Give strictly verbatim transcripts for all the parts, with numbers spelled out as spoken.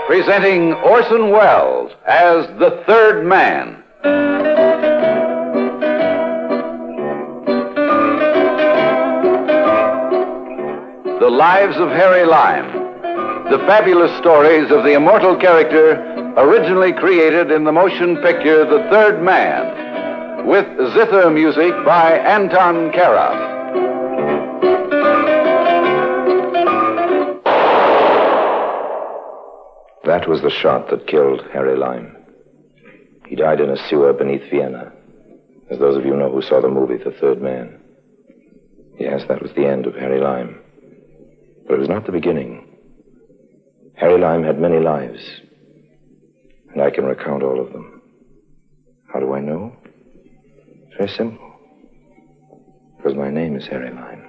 presenting Orson Welles as the Third Man. The Lives of Harry Lime. The fabulous stories of the immortal character originally created in the motion picture The Third Man, with zither music by Anton Karas. That was the shot that killed Harry Lime. He died in a sewer beneath Vienna, as those of you know who saw the movie The Third Man. Yes, that was the end of Harry Lime. But it was not the beginning. Harry Lime had many lives, and I can recount all of them. How do I know? It's very simple. Because my name is Harry Lime.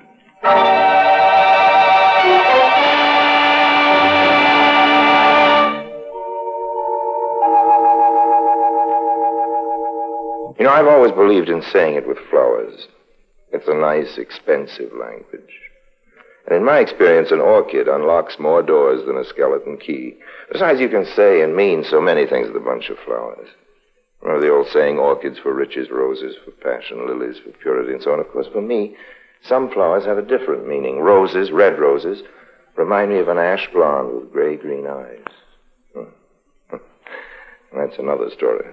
You know, I've always believed in saying it with flowers. It's a nice, expensive language. And in my experience, an orchid unlocks more doors than a skeleton key. Besides, you can say and mean so many things with a bunch of flowers. Remember the old saying, orchids for riches, roses for passion, lilies for purity, and so on. Of course, for me, some flowers have a different meaning. Roses, red roses, remind me of an ash blonde with gray-green eyes. Hmm. That's another story.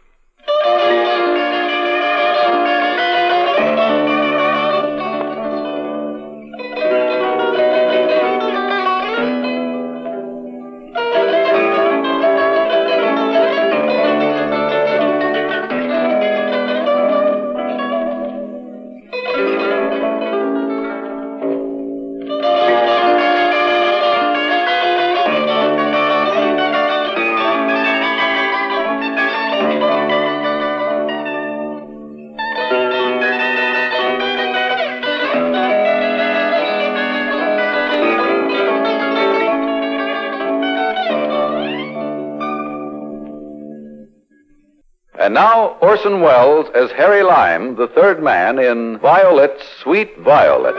And now, Orson Welles as Harry Lime, the Third Man, in Violet's Sweet Violet.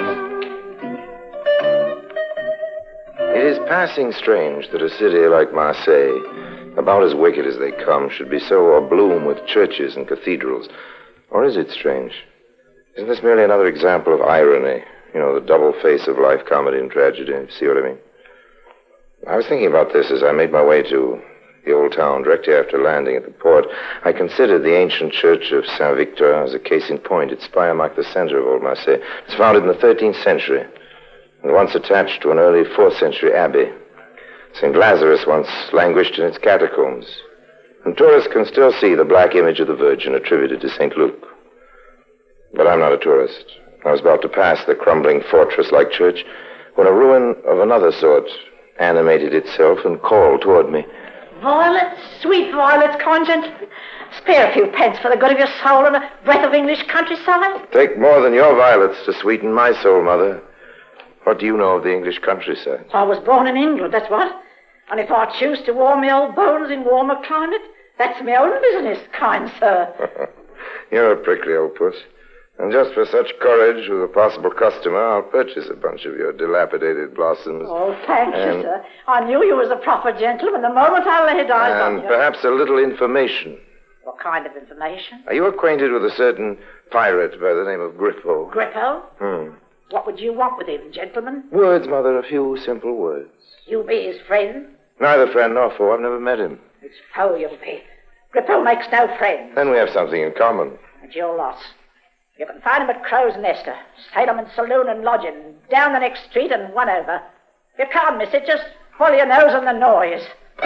It is passing strange that a city like Marseille, about as wicked as they come, should be so abloom with churches and cathedrals. Or is it strange? Isn't this merely another example of irony? You know, the double face of life, comedy and tragedy. See what I mean? I was thinking about this as I made my way to the old town directly after landing at the port. I considered the ancient church of Saint Victor as a case in point. Its spire marked the center of old Marseille. It's founded in the thirteenth century and once attached to an early fourth century abbey. Saint Lazarus once languished in its catacombs, and tourists can still see the black image of the Virgin attributed to Saint Luke. But I'm not a tourist. I was about to pass the crumbling fortress-like church when a ruin of another sort animated itself and called toward me. Violets, sweet violets, kind gentlemen. Spare a few pence for the good of your soul and a breath of English countryside. Take more than your violets to sweeten my soul, Mother. What do you know of the English countryside? I was born in England, that's what. And if I choose to warm my old bones in warmer climate, that's my own business, kind sir. You're a prickly old puss. And just for such courage with a possible customer, I'll purchase a bunch of your dilapidated blossoms. Oh, thank and, you, sir. I knew you was a proper gentleman the moment I laid eyes on you. And perhaps a little information. What kind of information? Are you acquainted with a certain pirate by the name of Grippo? Grippo? Hmm. What would you want with him, gentleman? Words, Mother, a few simple words. You be his friend? Neither friend nor foe. I've never met him. His foe you'll be. Grippo makes no friends. Then we have something in common. At your loss. You can find him at Crow's Nest, Salem and Saloon and Lodging, down the next street and one over. You can't miss it, just follow your nose on the noise.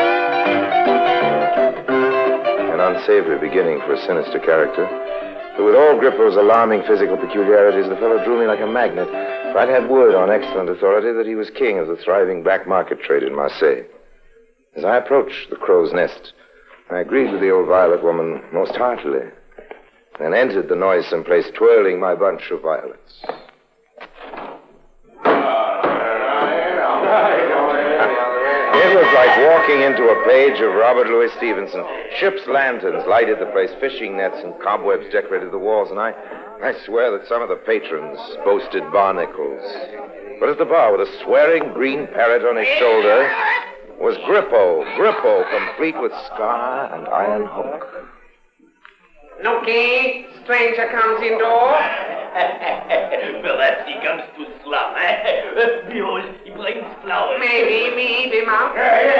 An unsavory beginning for a sinister character. But with all Grippo's alarming physical peculiarities, the fellow drew me like a magnet. For I'd had word on excellent authority that he was king of the thriving black market trade in Marseille. As I approached the Crow's Nest, I agreed with the old violet woman most heartily, and entered the noisome place, twirling my bunch of violets. It was like walking into a page of Robert Louis Stevenson. Ship's lanterns lighted the place, fishing nets and cobwebs decorated the walls, and I, I swear that some of the patrons boasted barnacles. But at the bar, with a swearing green parrot on his shoulder, was Grippo. Grippo, complete with scar and iron hook. Nookie, stranger comes indoor. Perhaps he comes to slum, eh? Behold, he brings flowers. Maybe we eat him up.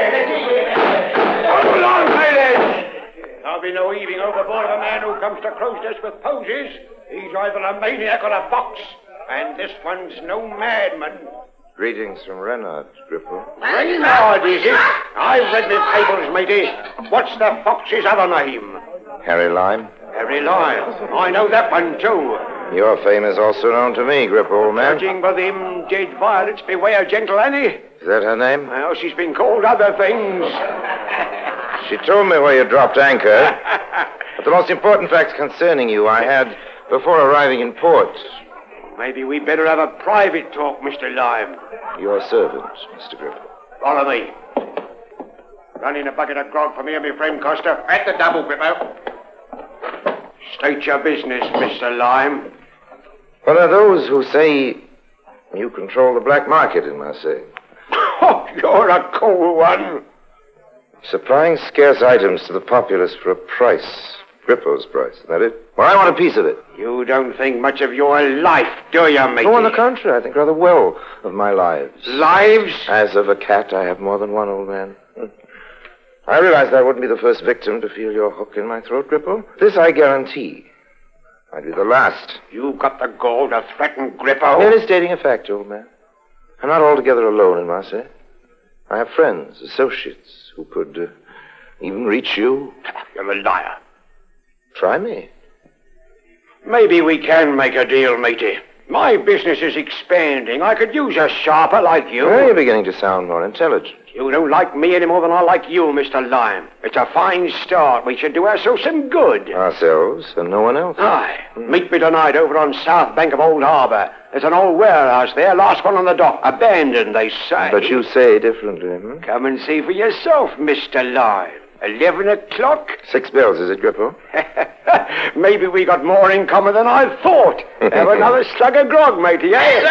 Come along, ladies! There'll be no heaving overboard of a man who comes to Crow's Nest with posies. He's either a maniac or a fox. And this one's no madman. Greetings from Renard, Grippo. Reynard, is it? I've read my papers, matey. What's the fox's other name? Harry Lime. Harry Lime. I know that one, too. Your fame is also known to me, Grippo, old man. Judging by them dead violets, beware gentle Annie. Is that her name? Well, she's been called other things. She told me where you dropped anchor. But the most important facts concerning you I had before arriving in port. Maybe we'd better have a private talk, Mister Lime. Your servant, Mister Grippo. Follow me. Run in a bucket of grog for me and my friend Costa. At the double, Grippo. State your business, Mister Lime. What are those who say you control the black market in Marseille? Oh, you're a cool one. Supplying scarce items to the populace for a price. Grippo's price, isn't that it? Well, I want a piece of it. You don't think much of your life, do you, matey? Oh, on the contrary, I think rather well of my lives. Lives? As of a cat, I have more than one, old man. I realized I wouldn't be the first victim to feel your hook in my throat, Grippo. This I guarantee. I'd be the last. You got the gall to threaten Grippo? Merely stating a fact, old man. I'm not altogether alone in Marseille. I have friends, associates, who could uh, even reach you. You're a liar. Try me. Maybe we can make a deal, matey. My business is expanding. I could use a sharper like you. Well, you're beginning to sound more intelligent. You don't like me any more than I like you, Mister Lime. It's a fine start. We should do ourselves some good. Ourselves and no one else. Aye. Meet me tonight over on South Bank of Old Harbor. There's an old warehouse there, last one on the dock. Abandoned, they say. But you say differently, hmm? Come and see for yourself, Mister Lime. Eleven o'clock? Six bells, is it, Grippo? Maybe we got more in common than I thought. Have another slug of grog, matey, eh?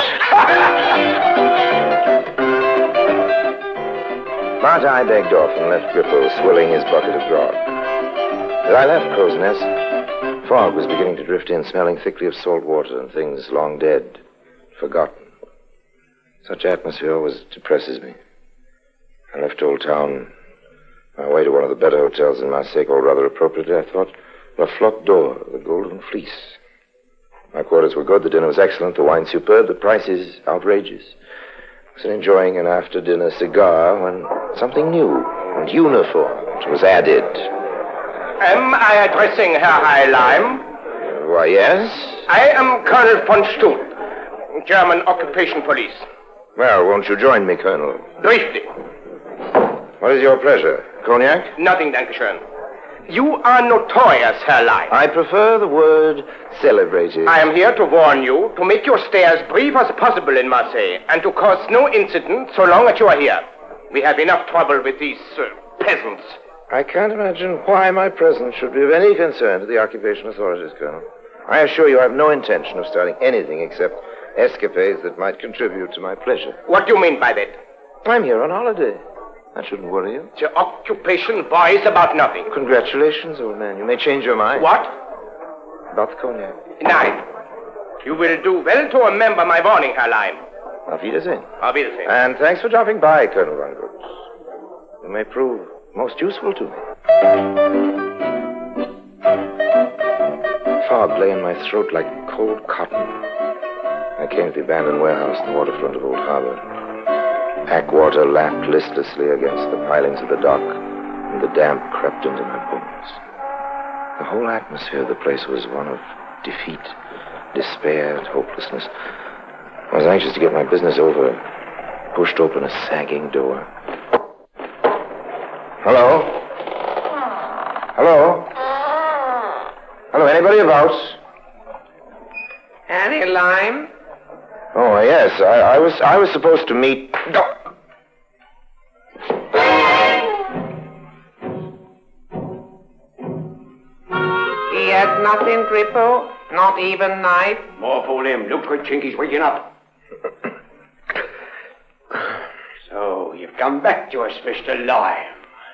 But I begged off and left Grippo swilling his bucket of grog. As I left Crow's Nest, fog was beginning to drift in, smelling thickly of salt water and things long dead, forgotten. Such atmosphere always depresses me. I left Old Town. On my way to one of the better hotels in Marseille, called rather appropriately, I thought, La Flotte d'Or, the Golden Fleece. My quarters were good, the dinner was excellent, the wine superb, the prices outrageous. I was enjoying an after-dinner cigar when something new and uniformed was added. Am I addressing Herr High Lime? Uh, why, yes? I am Colonel von Stuhl, German Occupation Police. Well, won't you join me, Colonel? Richtig. What is your pleasure? Cognac? Nothing, Dankeschön. You are notorious, Herr Lime. I prefer the word celebrated. I am here to warn you to make your stay as brief as possible in Marseille and to cause no incident so long as you are here. We have enough trouble with these uh, peasants. I can't imagine why my presence should be of any concern to the occupation authorities, Colonel. I assure you I have no intention of starting anything except escapades that might contribute to my pleasure. What do you mean by that? I'm here on holiday. That shouldn't worry you. The occupation buys about nothing. Congratulations, old man. You may change your mind. What? About the cognac. Nein. You will do well to remember my warning, Herr Lime. Auf Wiedersehen. Auf Wiedersehen. And thanks for dropping by, Colonel Von Groots. You may prove most useful to me. Fog lay in my throat like cold cotton. I came to the abandoned warehouse in the waterfront of Old Harbor. Pack water lapped listlessly against the pilings of the dock, and the damp crept into my bones. The whole atmosphere of the place was one of defeat, despair, and hopelessness. I was anxious to get my business over, pushed open a sagging door. Hello? Hello? Hello, anybody about? Harry Lime? Oh, yes, I, I was I was supposed to meet... No. He has nothing, Grippo? Not even knife? More fool him. Look, good Chinky's waking up. So, you You've come back to us, Mister Lime.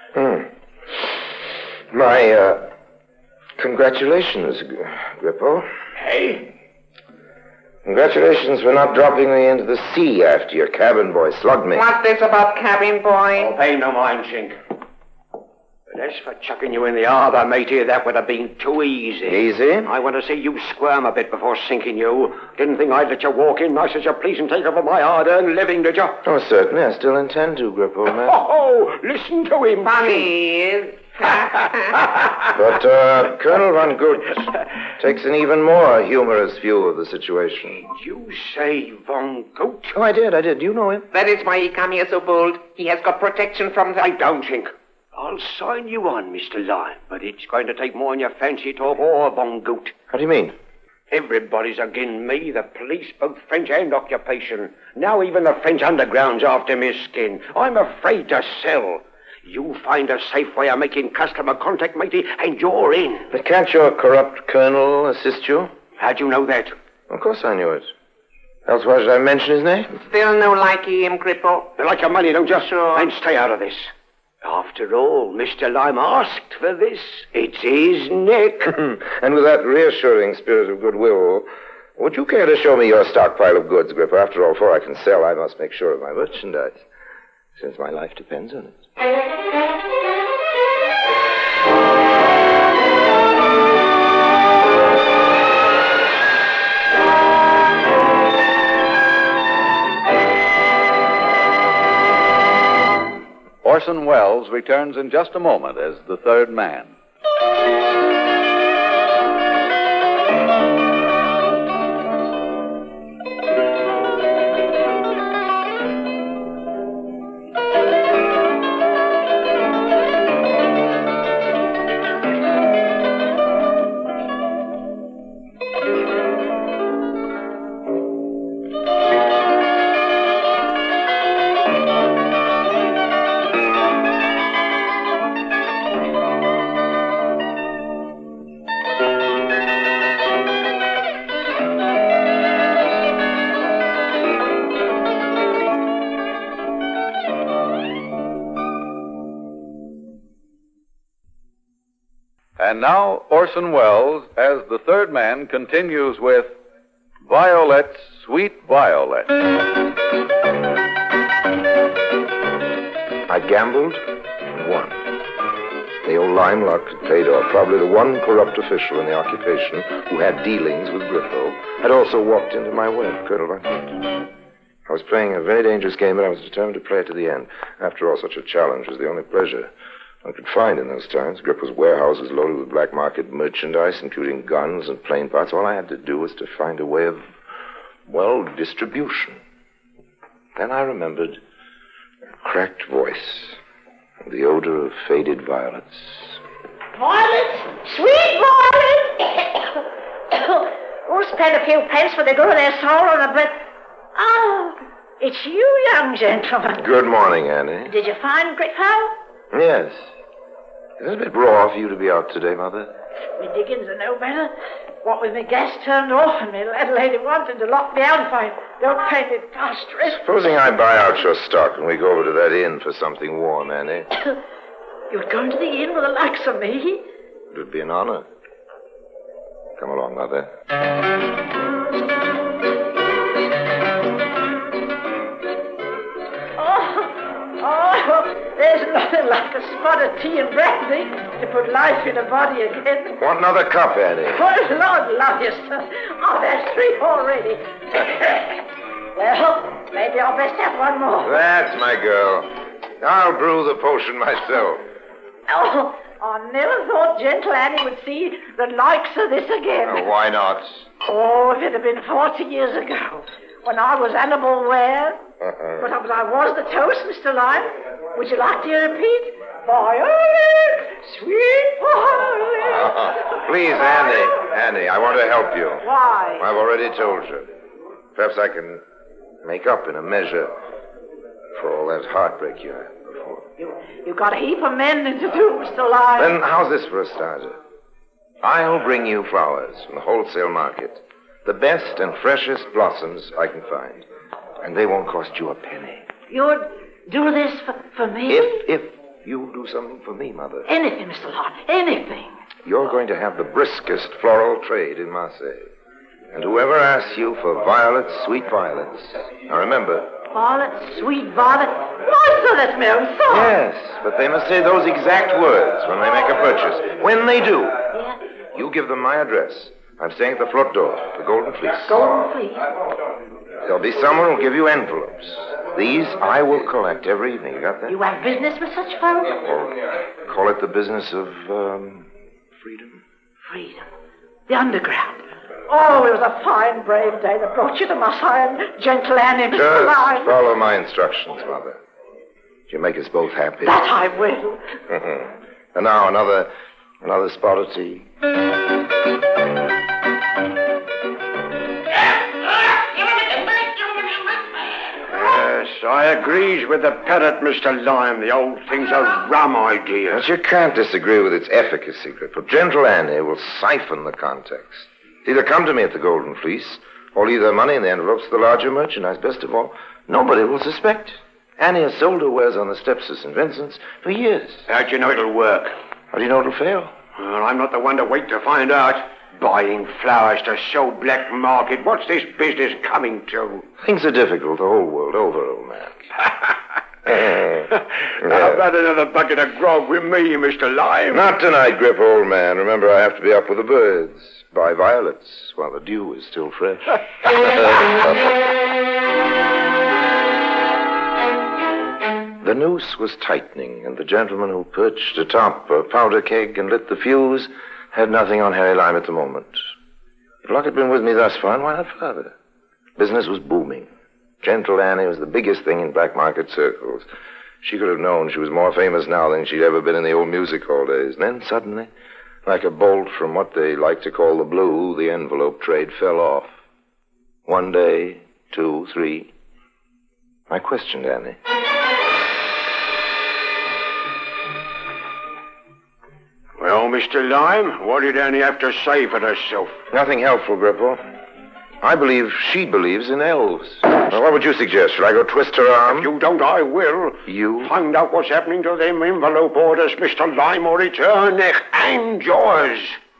Hmm. My, uh, congratulations, Grippo. Hey? Congratulations for not dropping me into the sea after your cabin boy slugged me. What's this about cabin boy? Oh, pay no mind, Sink. But as for chucking you in the harbor, matey, that would have been too easy. Easy? I want to see you squirm a bit before sinking you. Didn't think I'd let you walk in nice as you please and take over my hard-earned living, did you? Oh, certainly. I still intend to, Grippo, man. Oh, listen to him. Funny. But, uh, Colonel Von Gut takes an even more humorous view of the situation. Did you say Von Gut? Oh, I did, I did. You know him. That is why he come here so bold. He has got protection from the... I don't think. I'll sign you on, Mister Lime, but it's going to take more than your fancy talk or Von Gut. How do you mean? Everybody's again me, the police, both French and occupation. Now even the French underground's after me skin. I'm afraid to sell. You find a safe way of making customer contact, matey, and you're in. But can't your corrupt colonel assist you? How'd you know that? Of course I knew it. Else why should I mention his name? Still no likey him, Grippo. You like your money, don't you? Sure. And stay out of this. After all, Mister Lime asked for this. It's his neck. And with that reassuring spirit of goodwill, would you care to show me your stockpile of goods, Grippo? After all, before I can sell, I must make sure of my merchandise, since my life depends on it. Orson Welles returns in just a moment as the third man. And now, Orson Welles, as the third man, continues with Violet, Sweet Violet. I gambled and won. The old lime luck had paid off. Probably the one corrupt official in the occupation who had dealings with Grippo had also walked into my web, Colonel Von Gut. I was playing a very dangerous game, but I was determined to play it to the end. After all, such a challenge was the only pleasure I could find in those times. Grippo's warehouse was loaded with black market merchandise, including guns and plane parts. All I had to do was to find a way of, well, distribution. Then I remembered a cracked voice and the odor of faded violets. Violet! Sweet violet! Who spent a few pence for the good of their soul on a bit? Oh, it's you, young gentleman. Good morning, Annie. Did you find Grippo? Yes. Is it a bit raw for you to be out today, Mother? Me diggings are no better. What with me gas turned off and me landlady wanting to lock me out if I don't pay me past rent. Supposing I buy out your stock and we go over to that inn for something warm, Annie? You'd go into the inn with the likes of me? It would be an honor. Come along, Mother. Oh, there's nothing like a spot of tea and brandy to put life in a body again. Want another cup, Annie? Oh, Lord love you, sir. Oh, there's three already. Well, maybe I'll best have one more. That's my girl. I'll brew the potion myself. Oh, I never thought gentle Annie would see the likes of this again. Oh, why not? Oh, if it had been forty years ago, when I was Annabel Ware. Uh-uh. But I was the toast, Mister Lime. Would you like to repeat? Violet, sweet Violet. Uh-uh. Please, Annie. Annie, I want to help you. Why? I've already told you. Perhaps I can make up in a measure for all that heartbreak you had before. You, you've got a heap of mending to do, Mister Lime. Then how's this for a starter? I'll bring you flowers from the wholesale market. The best and freshest blossoms I can find. And they won't cost you a penny. You'd, do this for, for me? If, if you do something for me, Mother. Anything, Mister Lord, anything. You're going to have the briskest floral trade in Marseille. And whoever asks you for violets, sweet violets. Now remember. Violet, sweet violet. Why, sir, that's my own song. Yes, but they must say those exact words when they make a purchase. When they do, Yeah. you give them my address. I'm staying at the front door, the Golden Fleece. Golden Fleece. There'll be someone who'll give you envelopes. These I will collect every evening. You got that? You have business with such folk? Or call it the business of, um, freedom. Freedom. The underground. Oh, it was a fine, brave day that brought you to Marseille and gentle Annie, Mister Just Lyon. follow my instructions, Mother. You make us both happy. That I will. And now another, another spot of tea. Yes, I agrees with the parrot, Mister Lime. The old thing's a rum idea. But you can't disagree with its efficacy, Grippo. Gentle Annie will siphon the context. Either come to me at the Golden Fleece, or leave their money in the envelopes for the larger merchandise. Best of all, nobody will suspect. Annie has sold her wares on the steps of Saint Vincent's for years. How do you know it'll work? How do you know it'll fail? Well, I'm not the one to wait to find out. Buying flowers to sow black market. What's this business coming to? Things are difficult the whole world over, old man. How about another bucket of grog with me, Mister Lime? Not tonight, Grip, old man. Remember, I have to be up with the birds. Buy violets while the dew is still fresh. The noose was tightening, and the gentleman who perched atop a powder keg and lit the fuse had nothing on Harry Lime at the moment. If luck had been with me thus far, why not further? Business was booming. Gentle Annie was the biggest thing in black market circles. She could have known she was more famous now than she'd ever been in the old music hall days. And then suddenly, like a bolt from what they like to call the blue, the envelope trade fell off. One day, two, three. I questioned Annie. Well, Mister Lime, what did Annie have to say for herself? Nothing helpful, Grippo. I believe she believes in elves. Well, what would you suggest? Should I go twist her arm? If you don't, I will. You? Find out what's happening to them envelope orders, Mister Lime, or return their and yours.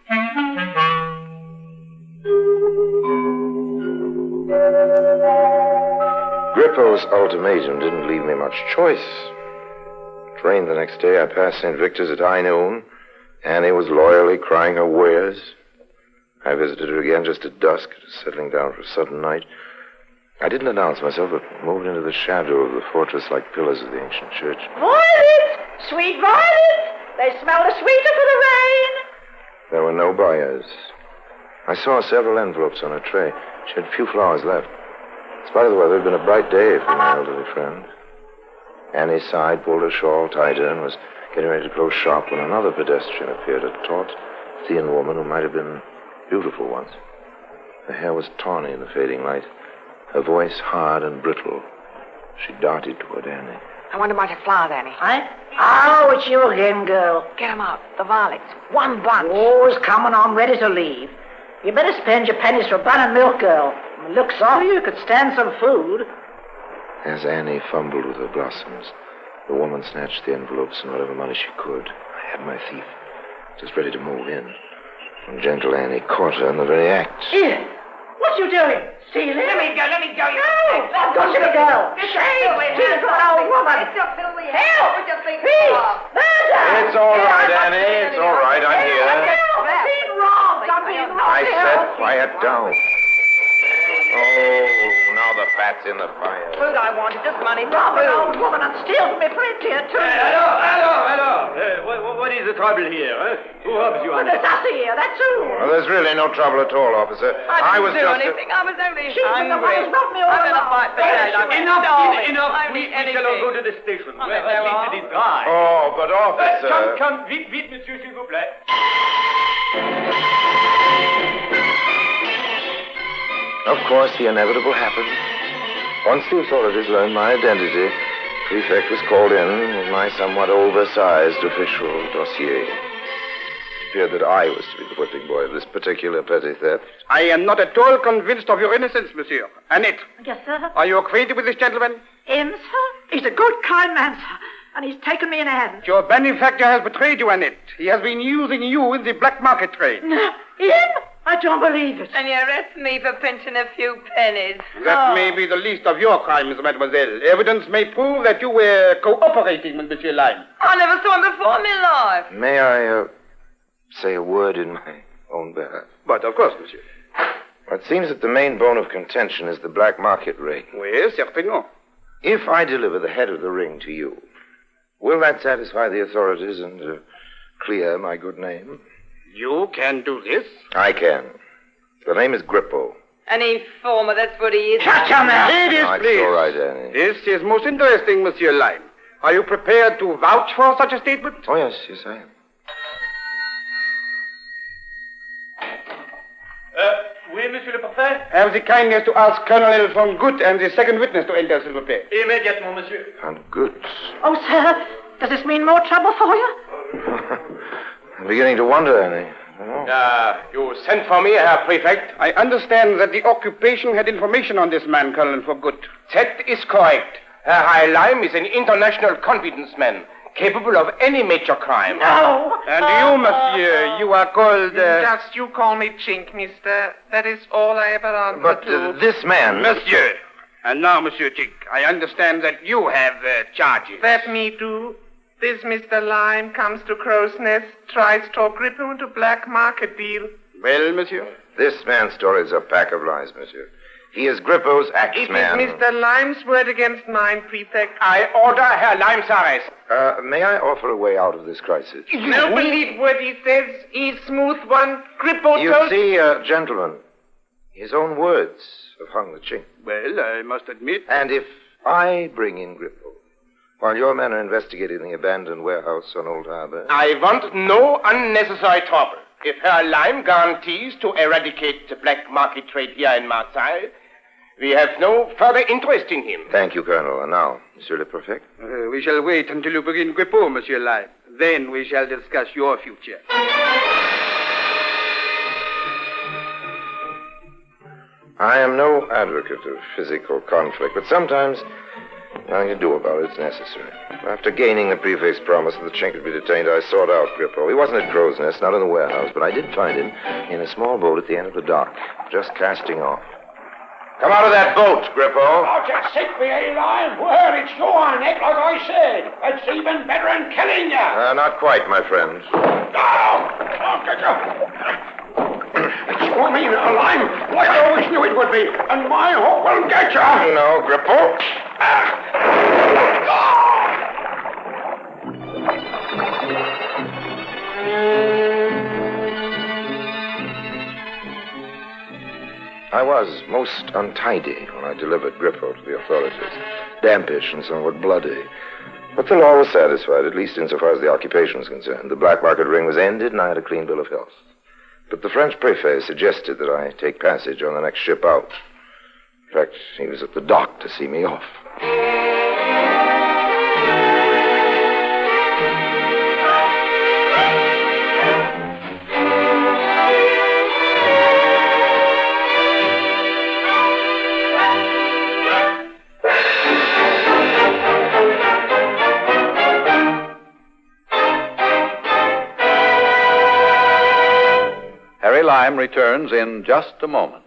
Grippo's ultimatum didn't leave me much choice. Train the next day, I passed Saint Victor's at high noon. Annie was loyally crying her wares. I visited her again just at dusk, settling down for a sudden night. I didn't announce myself, but moved into the shadow of the fortress-like pillars of the ancient church. Violet! Sweet violet! They smell the sweeter for the rain. There were no buyers. I saw several envelopes on her tray. She had few flowers left. In spite of the weather, it had been a bright day for my elderly friend. Annie sighed, pulled her shawl tighter, and was getting ready to close shop when another pedestrian appeared, a taut, thin woman who might have been beautiful once. Her hair was tawny in the fading light, her voice hard and brittle. She darted toward Annie. I want a bunch of flowers, Annie. Huh? Oh, it's you again, girl. Get 'em out. The violets. One bunch. Oh, it's coming on ready to leave. You better spend your pennies for bun and milk, girl. Looks off you could stand some food. As Annie fumbled with her blossoms, the woman snatched the envelopes and whatever money she could. I had my thief, just ready to move in, when gentle Annie caught her in the very act. Here, what you doing? Stealing? Let me go, let me go. You No! Go to the girl. Shame! Stealing from an old woman. Help! Peace! Murder! It's all right, Annie. It's all right. I'm here. Something wrong. Something wrong. I said quiet down. Oh, now the fat's in the fire. Food I wanted, just money. Rob an old woman and steal from me plenty of too. Hello, hello, hello. Uh, what, what is the trouble here? Huh? Who helps you? But there's us here, that's all. Well, there's really no trouble at all, officer. I didn't was do just... anything. I was only She was the one hungry. who's brought me all I'm going to along. fight for that. I'm Enough, starving. enough. I We, need we shall all anything. go to the station. Oh, Where there at least are. it is dry. Oh, but Uh, officer... come, come, vite, vite, monsieur, s'il vous plaît. Of course, the inevitable happened. Once the authorities learned my identity, prefect was called in with my somewhat oversized official dossier. It appeared that I was to be the whipping boy of this particular petty theft. I am not at all convinced of your innocence, monsieur. Annette, Yes, sir. are you acquainted with this gentleman? Him, sir? He's a good, kind man, sir, and he's taken me in hand. Your benefactor has betrayed you, Annette. He has been using you in the black market trade. No, him? I don't believe it. And you arrest me for pinching a few pennies. That Oh. may be the least of your crimes, mademoiselle. Evidence may prove that you were cooperating with Monsieur Lime. I never saw him before in my life. May I uh, say a word in my own behalf? But of course, monsieur. It seems that the main bone of contention is the black market ring. Oui, certainement. If I deliver the head of the ring to you, will that satisfy the authorities and uh, clear my good name? You can do this? I can. The name is Grippo. An informer, that's what he is. Shut your mouth. Ladies, No, it's please. all right, Annie. This is most interesting, Monsieur Lime. Are you prepared to vouch for such a statement? Oh, yes, yes, I am. Uh, oui, monsieur le préfet? Have the kindness to ask Colonel von Gutt and the second witness to enter, s'il vous plaît. Immédiatement, monsieur. And good. Oh, sir, does this mean more trouble for you? I'm beginning to wonder, Annie. Oh. Uh, you sent for me, Herr Prefect? I understand that the occupation had information on this man, Colonel von Gutt. That is correct. Herr Herr Lime is an international confidence man, capable of any major crime. No. And you, monsieur, you are called... Uh... Just you call me Chink, mister. That is all I ever answer But to. uh, this man... Monsieur. And now, Monsieur Chink, I understand that you have uh, charges. That me do. This Mister Lime comes to Crow's Nest, tries to grip him into black market deal. Well, monsieur? This man's story is a pack of lies, monsieur. He is Grippo's It axeman. is Mister Lime's word against mine, Prefect. I order Herr Lime's arrest. Uh, may I offer a way out of this crisis? No believe what he says. He's smooth one. Grippo You told... see, uh, gentlemen, his own words have hung the chink. Well, I must admit... And if I bring in Grippo, while your men are investigating the abandoned warehouse on Old Harbor... I want no unnecessary trouble. If Herr Lime guarantees to eradicate the black market trade here in Marseille, we have no further interest in him. Thank you, Colonel. And now, Monsieur le Préfet? Uh, we shall wait until you begin Grippo, Monsieur Lime. Then we shall discuss your future. I am no advocate of physical conflict, but sometimes nothing to do about it is necessary. After gaining the prefect's promise that the chink would be detained, I sought out Grippo. He wasn't at Crow's Nest, not in the warehouse, but I did find him in a small boat at the end of the dock, just casting off. Come out of that boat, Grippo. Oh, just sick me, eh, Lime? Well, it's your neck, like I said. It's even better than killing you. Uh, not quite, my friend. Oh, I'll get you. It's for me now, Lime. Like I always knew it would be. And my hook will get you. No, Grippo. I was most untidy when I delivered Grippo to the authorities. Dampish and somewhat bloody. But the law was satisfied, at least insofar as the occupation was concerned. The black market ring was ended, and I had a clean bill of health. But the French prefet suggested that I take passage on the next ship out. In fact, he was at the dock to see me off. Harry Lime returns in just a moment.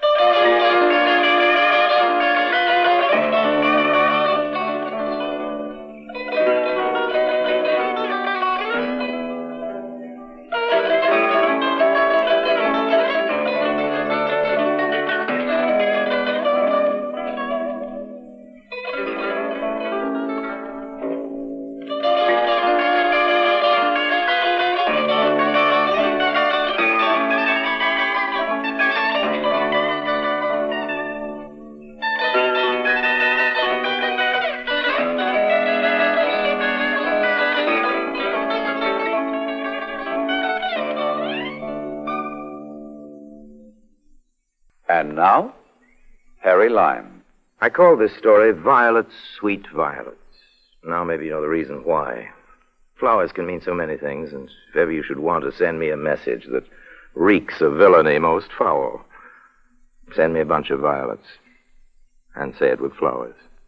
And now, Harry Lime. I call this story Violets, Sweet Violets. Now maybe you know the reason why. Flowers can mean so many things, and if ever you should want to send me a message that reeks of villainy most foul, send me a bunch of violets. And say it with flowers.